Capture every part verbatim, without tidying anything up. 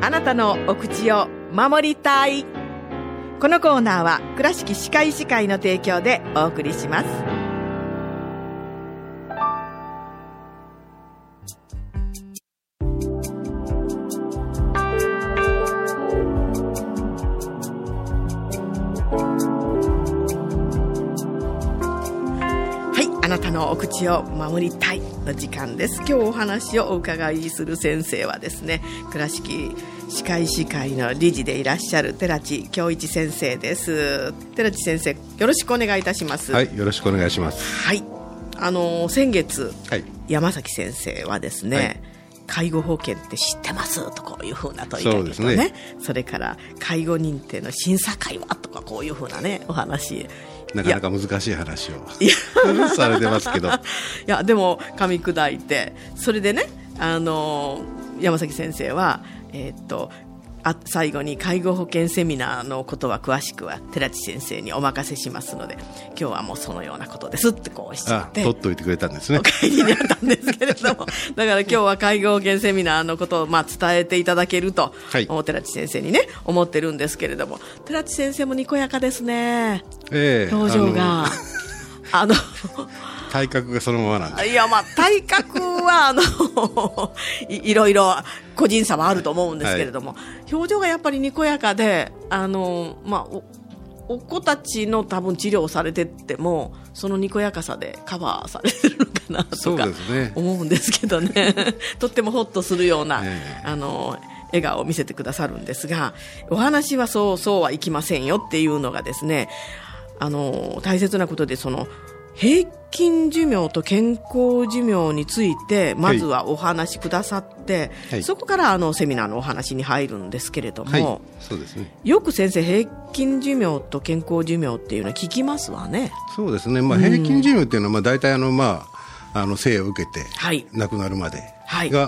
あなたのお口を守りたい。このコーナーは倉敷歯科医師会の提供でお送りします。あなたのお口を守りたいの時間です。今日お話をお伺いする先生はですね、倉敷歯科医師会の理事でいらっしゃる寺地恭一先生です。寺地先生、よろしくお願いいたします。 はい、よろしくお願いします。 はい、あの先月、 はい、 山崎先生はですね、はい、介護保険って知ってますとこういうふうな問いかけと ね, そ, ねそれから介護認定の審査会はとかこういうふうなねお話、 なかなか難しい話をされてますけどいやでも噛み砕いて、それでね、あの山崎先生は、えー、っとあ最後に介護保険セミナーのことは詳しくは寺地先生にお任せしますので、今日はもうそのようなことですってこうおっしゃって、 あ取っといてくれたんですね。 お帰りになったんですけれどもだから今日は介護保険セミナーのことをまあ伝えていただけると、はい、寺地先生にね思ってるんですけれども、寺地先生もにこやかですね、 えー、 表情があの体格がそのままなんで、 いやまあ体格はあの い, いろいろ個人差はあると思うんですけれども、はい、表情がやっぱりにこやかで、あの、まあ、お, お子たちの多分治療をされてってもそのにこやかさでカバーされてるのかなとか思うんですけど ね, ねとってもホッとするような、えー、あの笑顔を見せてくださるんですが、お話はそうそうはいきませんよっていうのがですね、あの大切なことで、その平均寿命と健康寿命についてまずはお話しくださって、はい、そこからあのセミナーのお話に入るんですけれども、はい、 そうですね、 よく先生平均寿命と健康寿命っていうのは聞きますわね。 そうですね、まあ、平均寿命っていうのはまあ大体あの、まあ、あの生を受けて亡くなるまでが、はいはい、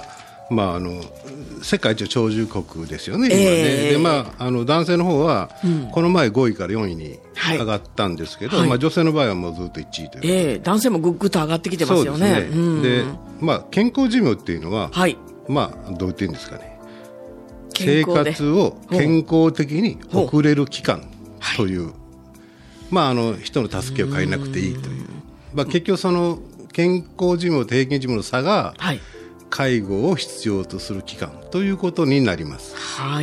まあ、あの世界一長寿国ですよね、今ね、えーでまあ、あの男性の方は、うん、この前ごいからよんいに上がったんですけど、はいまあ、女性の場合はもうずっといちいという、 えー、男性もぐっぐっと上がってきてますよね。 そうですね、うん、でまあ、健康寿命っていうのは、はいまあ、どう言っていいんですかね、生活を健康的に送れる期間という、はいまあ、あの人の助けを借りなくていいという、まあ、結局その健康寿命と平均寿命の差が、はい介護を必要とする期間ということになります。 はい、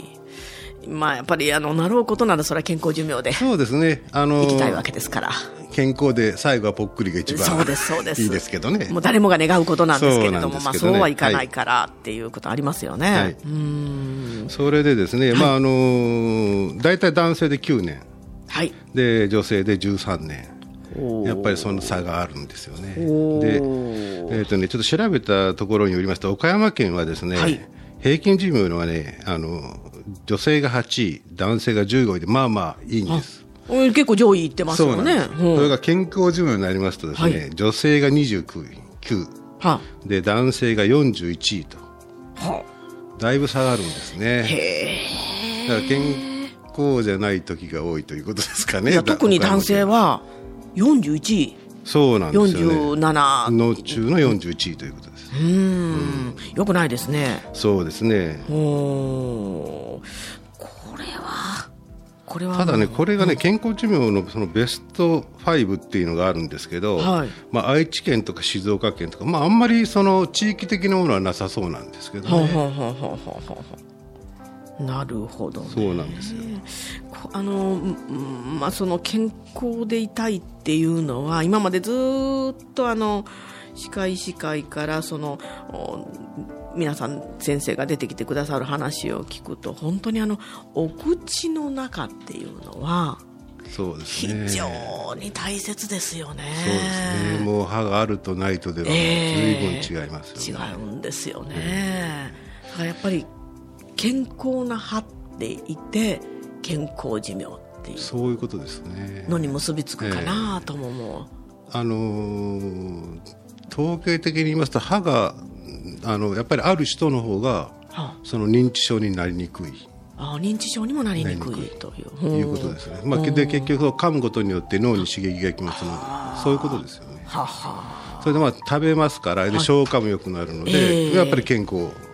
まあ、やっぱりあのなろうことならそれは健康寿命でそうですね、あの生きたいわけですから、 健康で最後はぽっくりが一番そうですそうですいいですけどね。 もう誰もが願うことなんですけれども、そうなんですけどね、まあ、そうはいかないからっていうことありますよね、はい、うーんそれでですね、はいまあ、あの大体男性できゅうねん、はい、で女性でじゅうさんねん、やっぱりその差があるんですよね。で、えーとね、ちょっと調べたところによりますと、岡山県はですね、はい、平均寿命はね、あの女性がはちい、男性がじゅうごいで、まあまあいいんです。 結構上位いってますよね。 そうそれが健康寿命になりますとですね、はい、女性がにじゅうきゅう、はで男性がよんじゅういちいと、はだいぶ差があるんですね。へだから健康じゃない時が多いということですかね。 いや特に男性はよんじゅういちい、 そうなんですよね、 よんじゅうななの中のよんじゅういちいということです。 うーん、うん、よくないですね。 そうですね。 おこれはこれはただね、これがね、健康寿命 の, そのベストごっていうのがあるんですけど、はいまあ、愛知県とか静岡県とか、まあ、あんまりその地域的なものはなさそうなんですけどね。はははははなるほど、ね、 そうなんですよ。 あの、まあ、その健康でいたいっていうのは今までずっとあの歯科医師会からその皆さん先生が出てきてくださる話を聞くと、本当にあのお口の中っていうのはそうですね、 非常に大切ですよね。 そうですね、もう歯があるとないとでは随分違いますよね、 えー、違うんですよね、うん、だからやっぱり健康な歯でいて健康寿命っていうそういうことですねのに結びつくかなとも思う、 えーあのー、統計的に言いますと歯があのやっぱりある人の方が、はあ、その認知症になりにくい、 あ認知症にもなりにくいという、 いうことですね、まあ、で結局噛むことによって脳に刺激がきますので、そういうことですよね。ははそれでまあ食べますからで消化も良くなるので、はい、やっぱり健康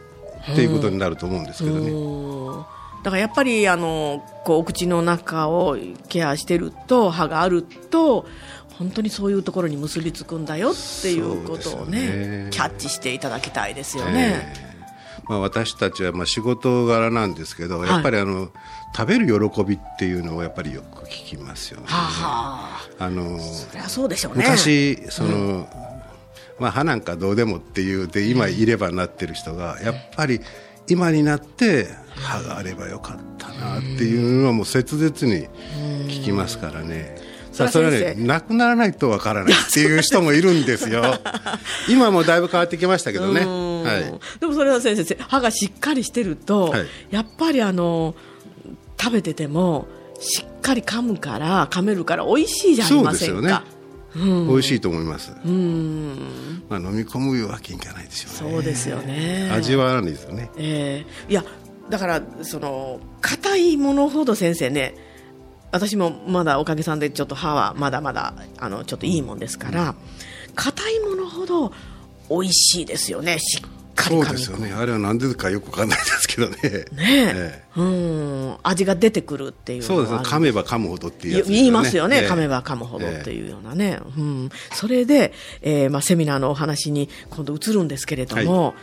っていうことになると思うんですけどね。 だからやっぱりあのこうお口の中をケアしてると、歯があると本当にそういうところに結びつくんだよっていうことを ね, ねキャッチしていただきたいですよね。 えーまあ、私たちはまあ仕事柄なんですけど、やっぱりあの、はい、食べる喜びっていうのをやっぱりよく聞きますよね。はあ、あのそりゃそうでしょうね。 昔その、うんまあ、歯なんかどうでもっていうで今いればなってる人がやっぱり今になって歯があればよかったなっていうのはもう切実に聞きますからね。さあそれはね、なくならないとわからないっていう人もいるんですよ。今もだいぶ変わってきましたけどね。はい、 でもそれは先生、歯がしっかりしてると、はい、やっぱりあの食べててもしっかり噛むから噛めるから美味しいじゃありませんか。そうですよね。うん、美味しいと思います。うん、まあ、飲み込むわけにいかないですよね。 そうですよね。 味わわないですよね。 えー、いやだからその硬いものほど先生ね、私もまだおかげさんでちょっと歯はまだまだあのちょっといいもんですから硬、うん、いものほど美味しいですよね。しっかり噛み込む。そうですよね。あれは何でかよくわかんないですけどね。ねえ、えー、うん味が出てくるっていうのは。そうですね。噛めば噛むほどっていうやつですよね。言いますよね、えー、噛めば噛むほどっていうようなね、えーうん、それで、えーまあ、セミナーのお話に今度移るんですけれども、はい、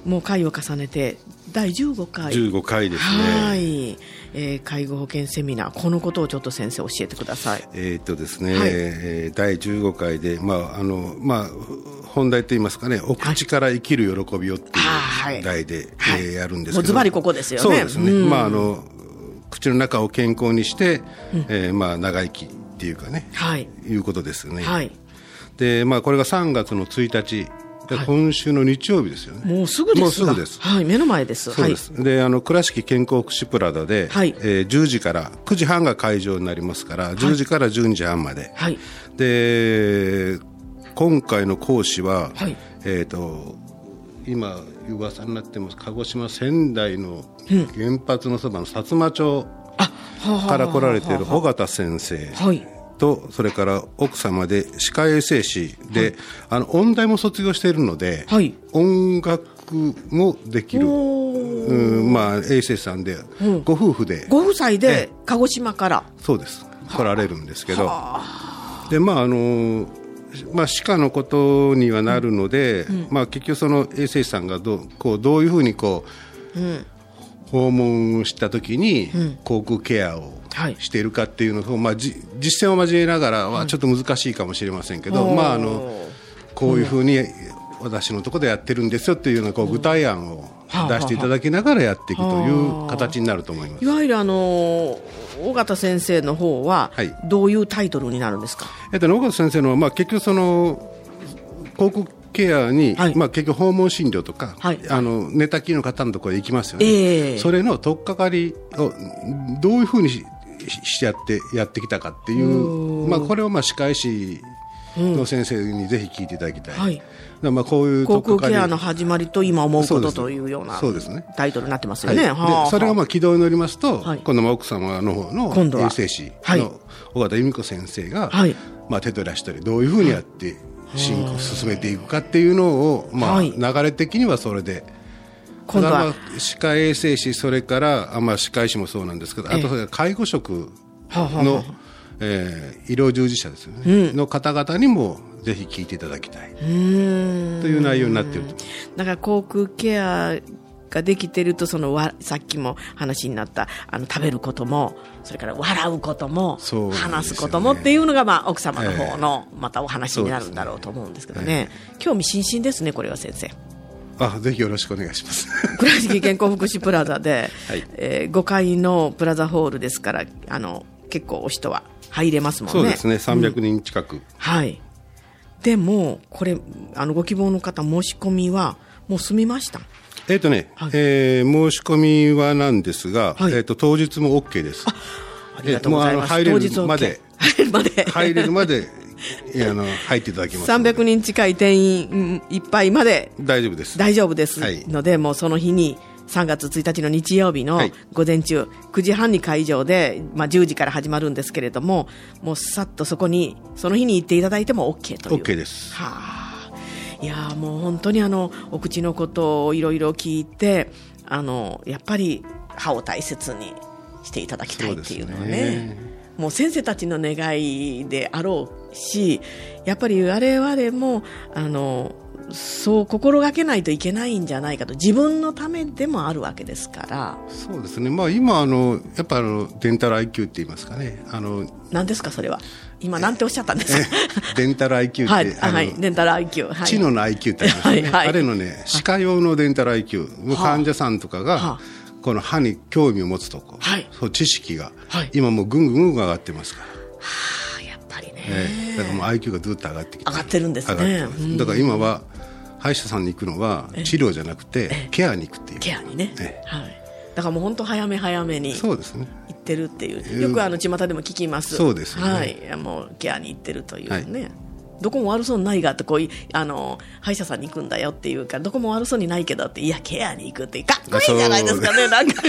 もう回を重ねてだいじゅうごかいじゅうごかいですね。 はい、えー、介護保険セミナー、このことをちょっと先生教えてください。 えーっとですね、はい、えー、だいじゅうごかいで、まああのまあ、本題といいますかね、お口から生きる喜びをっていう題で、はい、えー、やるんですけど、もうズバリここですよね。 そうですね、うん、まあ、あの口の中を健康にして、うんえーまあ、長生きっていうかね、はい、いうことですよね。はいでまあ、これがさんがつのついたちで、はい、今週の日曜日ですよね。 もうすぐです。 もうすぐです。 はい、目の前です。 そうです。はい、で、あの倉敷健康福祉プラザで、はいえー、じゅうじからくじはんが会場になりますから、はい、じゅうじからじゅうにじはんまで。はい、で、今回の講師は、はい、えっと今噂になってます鹿児島仙台の原発のそばの薩摩町から来られている尾形先生。はいとそれから奥様で歯科衛生士で、はい、あの音大も卒業しているので、はい、音楽もできる、うんまあ、衛生士さんで、うん、ご夫婦でご夫妻で鹿児島からそうです来られるんですけどで、まああのまあ、歯科のことにはなるので、うんまあ、結局その衛生士さんがどう、こうどういうふうにこう、うん訪問したときに口腔ケアをしているかっていうのを、まあ、じ実践を交えながらはちょっと難しいかもしれませんけど、まあ、あのこういうふうに私のところでやってるんですよっていうようなこう具体案を出していただきながらやっていくという形になると思います。 いわゆるあの尾形先生の方はどういうタイトルになるんですか。 えっと、尾形先生のは、まあ、結局その口腔ケアに、はいまあ、結局訪問診療とか、はい、あの寝たきりの方のところへ行きますよね、えー、それの取っかかりをどういうふうに し, しやってやってきたかっていう、まあ、これをまあ歯科医師の先生にぜひ聞いていただきたい、うんはいまあ、こういう口腔ケアの始まりと今思うことというようなタイトルになってますよね。はい、でそれがまあ軌道に乗りますと、はい、今度は奥様の方の衛生士の尾形由美子先生が、はいまあ、手取り足取りどういうふうにやって、はい進行を進めていくかっていうのを、まあはい、流れ的にはそれで今度は、まあ、歯科衛生士それからあ、まあ、歯科医師もそうなんですけど、ええ、あとそれから介護職の、はははえー、医療従事者ですよね、うん、の方々にもぜひ聞いていただきたいという内容になっていると思います。 だから口腔ケアができてるとそのわさっきも話になったあの食べることもそれから笑うことも、ね、話すこともっていうのが、まあ、奥様の方のまたお話になるんだろうと思うんですけどね、えー、興味津々ですねこれは先生。 あぜひよろしくお願いします。 倉敷健康福祉プラザで、はいえー、ごかいのプラザホールですからあの結構お人は入れますもんね。 そうですねさんびゃくにん近く、うん、 はいでもこれあのご希望の方申し込みはもう済みました。 えーとねはいえー、申し込みはなんですが、はいえー、と当日も OK です。 あ、ありがとうございます。 入れるまで入れるまで入れるまであの入っていただきます。 さんびゃくにん近い定員いっぱいまで大丈夫です大丈夫ですので、はい、もうその日にさんがつついたちの日曜日の午前中、はい、くじはんに会場で、まあ、じゅうじから始まるんですけれどももうさっとそこにその日に行っていただいても OK という。 OK です。 はあいやもう本当にあのお口のことをいろいろ聞いて、あのやっぱり歯を大切にしていただきたいっていうのは ね, ねもう先生たちの願いであろうし、やっぱり我々もあのそう心がけないといけないんじゃないかと、自分のためでもあるわけですから。 そうですね、まあ、今あのやっぱあのデンタル アイキュー って言いますかね、あの何ですかそれは、今なんておっしゃったんですか。 デンタル アイキュー って、 はい、はい、デンタル アイキュー、はい、 知能の アイキュー ってありますね、はいはい、あれのね歯科用のデンタル アイキュー、はあ、患者さんとかが、はあ、この歯に興味を持つとこ、はい、そう知識が、はい、今もうぐんぐんぐん上がってますから、はあ、やっぱりね、 えー、だからもう アイキュー がずっと上がってきて上がってるんですね。 だから今は歯医者さんに行くのは治療じゃなくてケアに行くっていう、 ケアにね、はい、だからもう本当早め早めに行ってるっていう、 ね、 よくあの巷でも聞きます。 そうですね、 はい、もうケアに行ってるというね、はい、どこも悪そうにないがってこうあの歯医者さんに行くんだよっていうか、どこも悪そうにないけどって、いやケアに行くってかっこいいじゃないですかね、なんか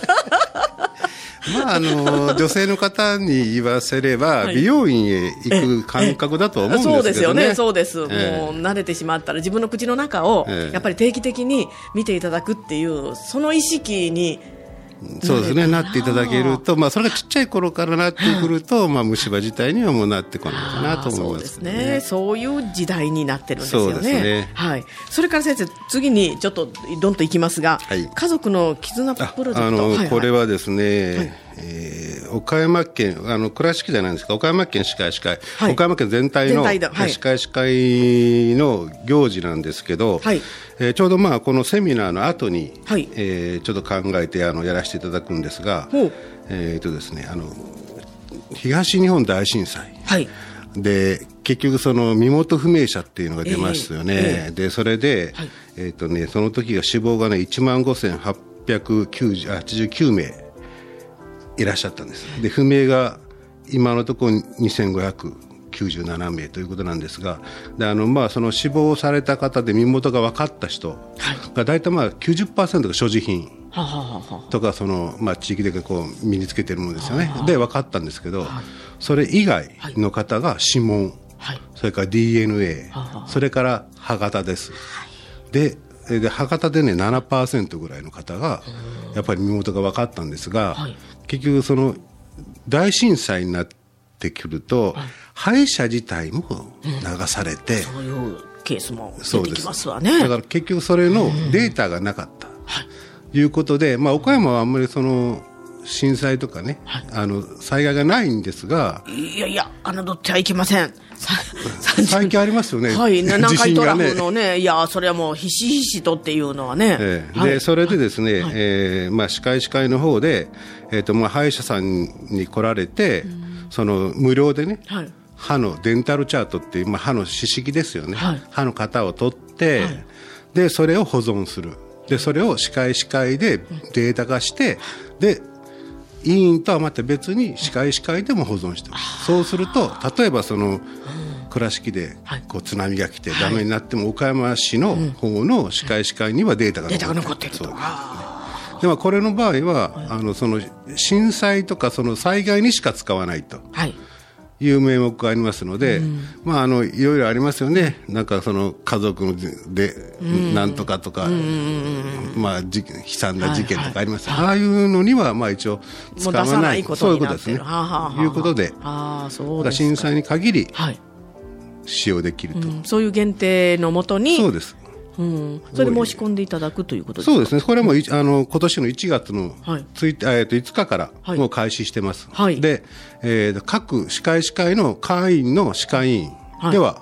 まあ、あの女性の方に言わせれば、はい、美容院へ行く感覚だと思うんですけどね。 そうですよね、そうです、えー、もう慣れてしまったら自分の口の中をやっぱり定期的に見ていただくっていうその意識にそうですね、なっていただけると、まあ、それがちっちゃい頃からなってくると、まあ、虫歯自体にはもうなってこないかなと思います、ね、 そうですね、そういう時代になってるんですよね。 そうですね、 はい、それから先生、次にちょっとどんといきますが、はい、家族の絆プロジェクト、あの、はいはい、 これはですね、はい、えー、岡山県、あの倉敷じゃないんですか、岡山県歯科医師会、はい、岡山県全体の歯科医師会の行事なんですけど、はい、えー、ちょうどまあこのセミナーの後に、はい、えー、ちょっと考えてあのやらせていただくんですが、えーとですね、あの東日本大震災、はい、で結局その身元不明者っていうのが出ましたよね、えーえー、でそれで、はい、えーとね、その時が死亡がねいちまんごせんはっぴゃくはちじゅうきゅうめいいらっしゃったんです。で不明が今のところにせんごひゃくきゅうじゅうななめいということなんですが、であのまあその死亡された方で身元が分かった人が大体まあ きゅうじゅっパーセント が所持品とかそのまあ地域でこう身につけているものですよね。で分かったんですけど、それ以外の方が指紋、それから ディーエヌエー、それから歯型です。でで歯型でね ななパーセント ぐらいの方がやっぱり身元が分かったんですが、はい、結局その大震災になってくると、はい、歯医者自体も流されて、 うん、そういうケースも出てきますわね。 だから結局それのデータがなかったということで、まあ、岡山はあんまりその震災とかね、はい、あの災害がないんですが、 いやいや侮ってはいけません。 最近ありますよね、 はい、南海トラフのね、いやそれはもうひしひしとっていうのはね、 えーはい、でそれでですね、はい、えーまあ、歯科医師会の方で、えーとまあ、歯医者さんに来られて、その無料でね、はい、歯のデンタルチャートっていう、まあ、歯の歯式ですよね、はい、歯の型を取って、はい、でそれを保存する、でそれを歯科医師会でデータ化して、で医院とはまた別に歯科医師会でも保存しておく。そうすると例えばその倉敷でこう津波が来てダメになっても、岡山市の方の歯科医師会にはデータが残っていると。 でもこれの場合はあのその震災とかその災害にしか使わないという名目がありますので、まあ、あのいろいろありますよね。なんかその家族でなんとかとか、まあ、悲惨な事件とかあります、はいはい、ああいうのにはまあ一応使わない、そういうことですね。ということで、あそうですか、震災に限り使用できると、はい、うん、そういう限定のもとに、そうです、うん、それで申し込んでいただくということですか。そうですね、これはもうあの今年のいちがつのつい、えー、といつかからもう開始してます、はい、で、えー、各歯科医師会の会員の歯科医院では、はい、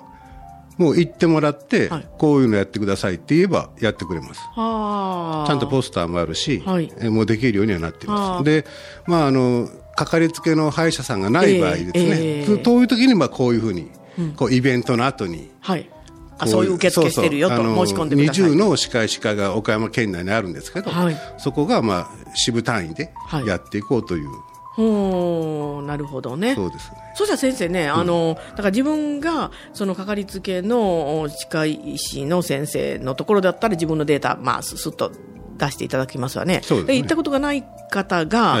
もう行ってもらって、はい、こういうのやってくださいって言えばやってくれます。はちゃんとポスターもあるし、はい、えー、もうできるようにはなっています。で、まあ、あのかかりつけの歯医者さんがない場合ですね、えーえー、そういう時にまあこういうふうに、うん、こうイベントの後に、はい、あそういう受付してるよと申し込んでください。にじゅうの歯科医師会が岡山県内にあるんですけど、はい、そこがまあ支部単位でやっていこうという、はい、 ほー、なるほどね。 そうですね。 そしたら先生ね、あの、うん、だから自分がそのかかりつけの歯科医師の先生のところだったら自分のデータ、まあ、すっと出していただきますわね。そうですね。で行ったことがない方が、はい、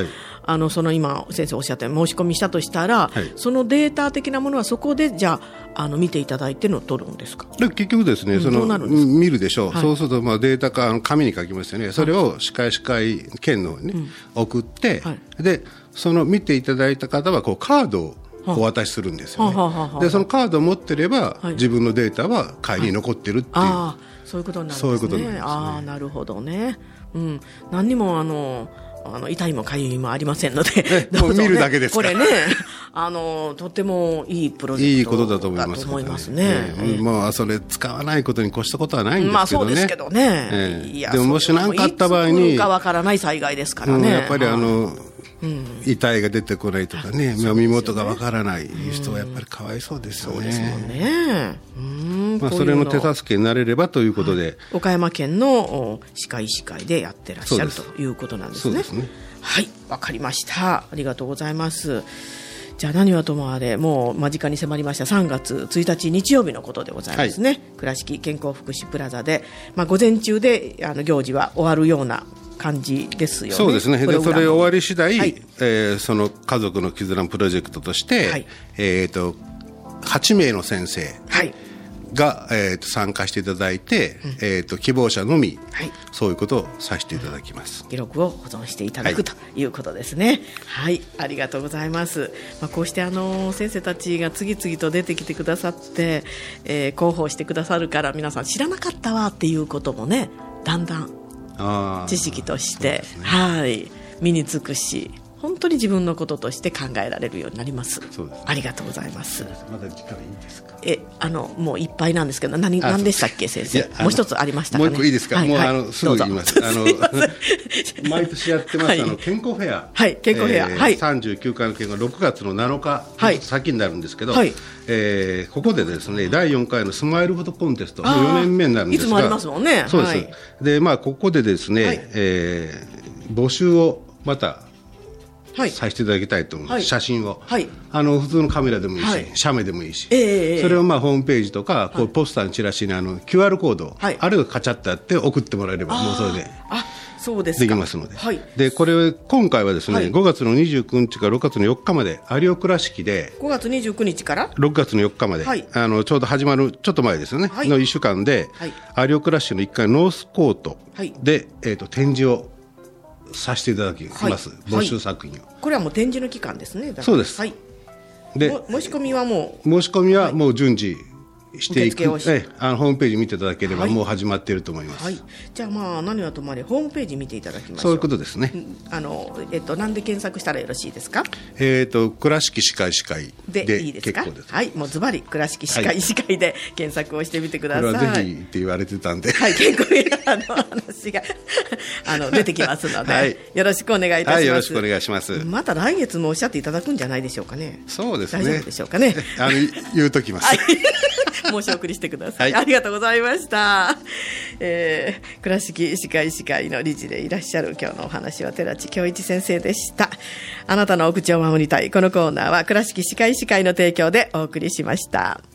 あのその今先生おっしゃったように申し込みしたとしたら、はい、そのデータ的なものはそこでじゃあ、あの見ていただいての取るんですか。 で結局ですね、うん、その見るでしょう、はい、そうするとまあデータか紙に書きますよね。それを歯科医師会県の方に、ね、うん、送って、はい、でその見ていただいた方はこうカードをお渡しするんですよね。ははははでそのカードを持ってれば、はい、自分のデータは会に残ってるっていう、はい、あそういうことになるんですね。 そういうことになりますね。 あなるほどね、うん、何にもあのあの痛いもかゆいもありませんのでもう見るだけですからこれねあのとてもいいプロジェクトだと思いますね。いいことだと思いますね。 えー、まあそれ使わないことに越したことはないんですけどね。まあそうですけどね。 えー、いやでももし何かあった場合にいつ来るかわからない災害ですからね。 うん、やっぱりあの、うん、遺体が出てこないとかね、ね身元がわからない人はやっぱりかわいそうですよね。 そうですもんね。うんまあ、それの手助けになれればということで、はい、 岡山県の歯科医師会でやってらっしゃるということなんですね。 そうですね。 はい、わかりました。ありがとうございます。じゃあ何はともあれ、もう間近に迫りましたさんがつついたち日曜日のことでございますね。はい、倉敷健康福祉プラザで、まあ、午前中であの行事は終わるような感じですよね。 そうですね。でそれ終わり次第、はい、えー、その家族の絆プロジェクトとして、はい、えーと、はちめいの先生、はいが、えー、と参加していただいて、うん、えー、と希望者のみ、はい、そういうことをさせていただきます。 記録を保存していただく、はい、ということですね。はい、ありがとうございます。まあ、こうしてあの先生たちが次々と出てきてくださって、えー、広報してくださるから皆さん知らなかったわっていうこともね、だんだん知識として、ね、はい、身につくし、本当に自分のこととして考えられるようになります。 そうですね、 ありがとうございます。 まだ時間いいですか。 えあのもういっぱいなんですけど、何何でしたっけ先生。もう一つありましたかね。 もう一個いいですか。はい、もう、はい、あのすぐ言います。あの毎年やってます、はい、あの健康フェア、 はい、健康フェア、えーはい、 さんじゅうきゅうかいの健康ろくがつのなのか、 はい、 先になるんですけど、はい、えー、ここでですねだいよんかいのスマイルフォトコンテスト、もうよねんめになるんですが、 いつもありますもんね。 そうです。 はい、 でまあここでですね、はい、えー、募集をまたはい、させていただきたいと思います、はい、写真を、はい、あの普通のカメラでもいいし、はい、写メでもいいし、えー、それをまあホームページとかこうポスターのチラシにあの キューアール コード、はい、あれをカチャッとやって送ってもらえればもうそれでできますので、はい、でこれ今回はですね、はい、ごがつのにじゅうくにちからろくがつのよっかまで有岡倉敷でごがつにじゅうくにちからろくがつのよっかまで、はい、あのちょうど始まるちょっと前ですよね、はい、のいっしゅうかんで、はい、有岡倉敷のいっかいノースコートで、はい、えー、と展示をさせていただきます、はい、募集作品を、はい、 これはもう展示の期間ですね。 そうです、はい、で申し込みはもう申し込みはもう順次していく、はい、えあのホームページ見ていただければもう始まっていると思います、はいはい、 じゃあまあ何はともあれホームページ見ていただきましょう。 そういうことですね。 あの、えっと、何で検索したらよろしいですか。 えーと倉敷歯科医師会でいいですか。結構です。 はい、もうズバリ倉敷歯科医師会で検索をしてみてください。 これはぜひって言われてたんで、 はい、健康あの話があの出てきますので、はい、よろしくお願いいたします、はい、 よろしくお願いします。 また来月もおっしゃっていただくんじゃないでしょうかね。 そうですね、 大丈夫でしょうかね。 あの言うときます、はい申し送りしてください、はい、ありがとうございました、えー、倉敷歯科医師会の理事でいらっしゃる今日のお話は寺地恭一先生でした。あなたのお口を守りたいこのコーナーは倉敷歯科医師会の提供でお送りしました。